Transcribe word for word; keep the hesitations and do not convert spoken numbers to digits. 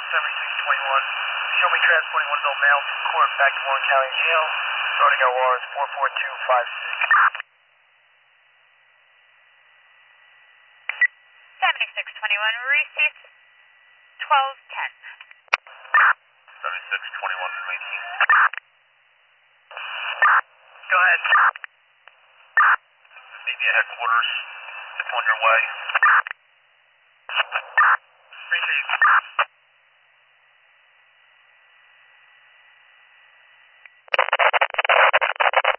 seventy-six twenty-one. Show me transporting one adult male from court back to Warren County Jail. Starting L R is four four two five six. seventy-six twenty-one, receipt twelve ten. seventy-six twenty-one nineteen. Go ahead. Meet me at headquarters. It's on your way. Appreciate you.